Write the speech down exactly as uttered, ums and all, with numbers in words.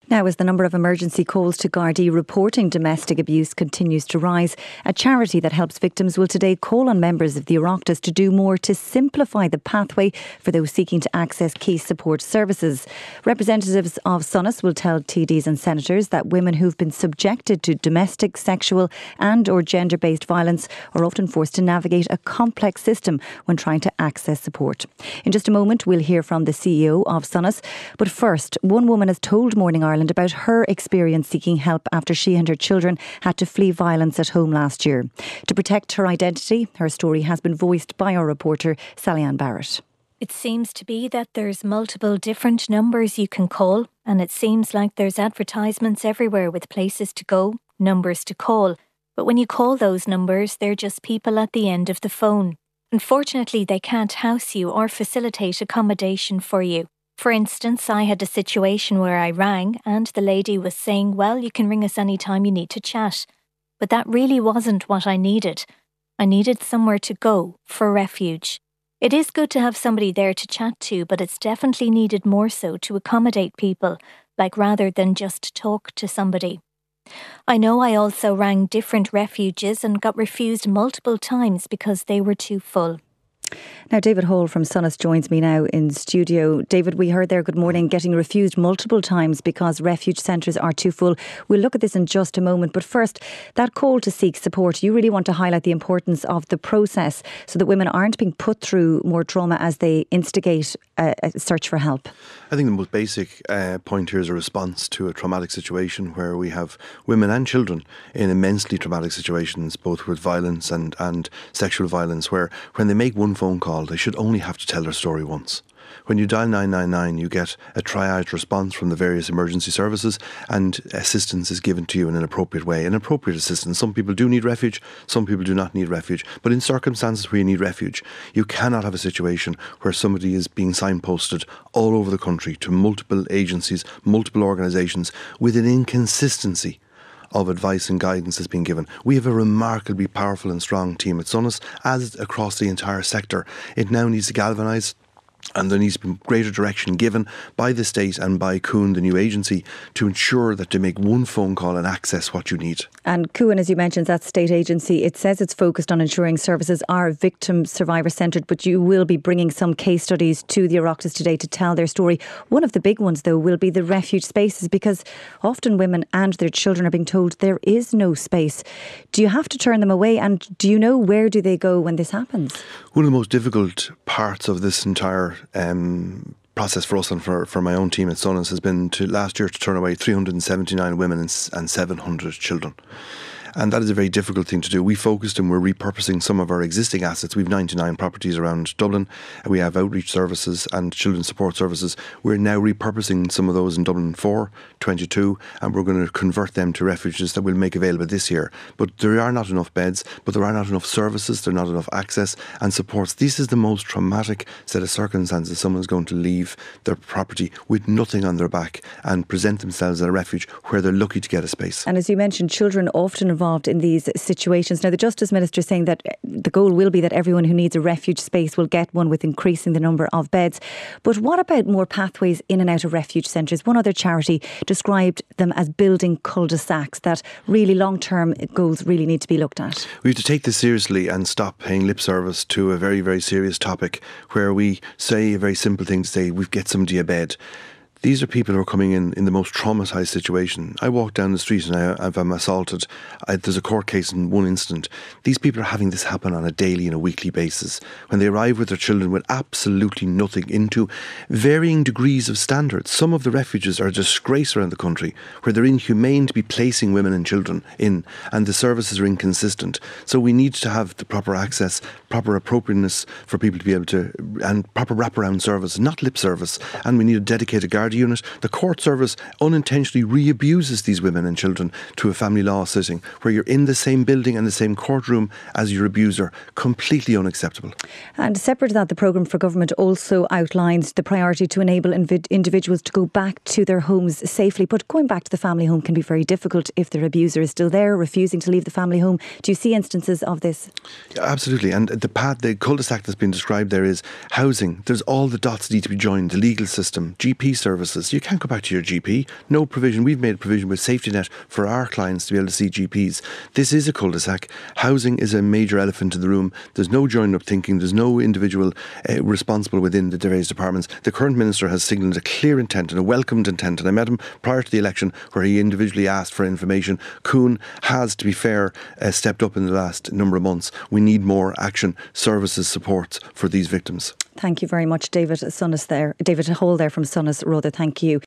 Now, as the number of emergency calls to Gardaí reporting domestic abuse continues to rise, a charity that helps victims will today call on members of the Oireachtas to do more to simplify the pathway for those seeking to access key support services. Representatives of SONAS will tell T Ds and senators that women who've been subjected to domestic, sexual and or gender-based violence are often forced to navigate a complex system when trying to access support. In just a moment, we'll hear from the C E O of SONAS. But first, one woman has told Morning Ireland about her experience seeking help after she and her children had to flee violence at home last year. To protect her identity, her story has been voiced by our reporter Sally-Ann Barrett. It seems to be that there's multiple different numbers you can call, and it seems like there's advertisements everywhere with places to go, numbers to call. But when you call those numbers, they're just people at the end of the phone. Unfortunately, they can't house you or facilitate accommodation for you. For instance, I had a situation where I rang and the lady was saying, well, you can ring us anytime you need to chat. But that really wasn't what I needed. I needed somewhere to go for refuge. It is good to have somebody there to chat to, but it's definitely needed more so to accommodate people, like rather than just talk to somebody. I know I also rang different refuges and got refused multiple times because they were too full. Now, David Hall from SONAS joins me now in studio. David, we heard there, good morning, getting refused multiple times because refuge centres are too full. We'll look at this in just a moment. But first, that call to seek support, you really want to highlight the importance of the process so that women aren't being put through more trauma as they instigate a, a search for help. I think the most basic uh, point here is a response to a traumatic situation where we have women and children in immensely traumatic situations, both with violence and, and sexual violence, where when they make one phone call, they should only have to tell their story once. When you dial nine nine nine, you get a triage response from the various emergency services and assistance is given to you in an appropriate way. An appropriate assistance. Some people do need refuge, some people do not need refuge. But in circumstances where you need refuge, you cannot have a situation where somebody is being signposted all over the country to multiple agencies, multiple organisations with an inconsistency of advice and guidance has been given. We have a remarkably powerful and strong team at SONAS, as across the entire sector. It now needs to galvanise, and there needs to be greater direction given by the state and by C U N, the new agency, to ensure that they make one phone call and access what you need. And C U N, as you mentioned, that state agency, it says it's focused on ensuring services are victim survivor centred, but you will be bringing some case studies to the Oireachtas today to tell their story. One of the big ones, though, will be the refuge spaces, because often women and their children are being told there is no space. Do you have to turn them away, and do you know where do they go when this happens? One of the most difficult parts of this entire um, process for us and for, for my own team at SONAS has been to last year to turn away three hundred seventy-nine women and, and seven hundred children. And that is a very difficult thing to do. We focused and we're repurposing some of our existing assets. We have ninety-nine properties around Dublin. We have outreach services and children's support services. We're now repurposing some of those in Dublin four, twenty-two, and we're going to convert them to refuges that we'll make available this year. But there are not enough beds, but there are not enough services, there are not enough access and supports. This is the most traumatic set of circumstances. Someone's going to leave their property with nothing on their back and present themselves at a refuge where they're lucky to get a space. And as you mentioned, children often involved in these situations. Now, the Justice Minister is saying that the goal will be that everyone who needs a refuge space will get one, with increasing the number of beds. But what about more pathways in and out of refuge centres? One other charity described them as building cul-de-sacs, that really long-term goals really need to be looked at. We have to take this seriously and stop paying lip service to a very, very serious topic where we say a very simple thing to say, we've get somebody a bed. These are people who are coming in in the most traumatised situation. I walk down the street and I, if I'm assaulted, I, there's a court case in one instant. These people are having this happen on a daily and a weekly basis. When they arrive with their children with absolutely nothing, into varying degrees of standards. Some of the refuges are a disgrace around the country, where they're inhumane to be placing women and children in, and the services are inconsistent. So we need to have the proper access, proper appropriateness for people to be able to, and proper wraparound service, not lip service. And we need a dedicated guard unit. The court service unintentionally re-abuses these women and children to a family law sitting where you're in the same building and the same courtroom as your abuser. Completely unacceptable. And separate to that, the programme for government also outlines the priority to enable invid- individuals to go back to their homes safely. But going back to the family home can be very difficult if their abuser is still there, refusing to leave the family home. Do you see instances of this? Yeah, absolutely. And the path, the cul-de-sac that's been described there is housing. There's all the dots need to be joined. The legal system, G P service, services. You can't go back to your G P. No provision. We've made a provision with safety net for our clients to be able to see G Ps. This is a cul-de-sac. Housing is a major elephant in the room. There's no joined up thinking. There's no individual uh, responsible within the various departments. The current minister has signalled a clear intent and a welcomed intent, and I met him prior to the election where he individually asked for information. Kuhn has, to be fair, uh, stepped up in the last number of months. We need more action, services, support for these victims. Thank you very much, David Sonis there. David Hall there from Sonis Rother. Thank you.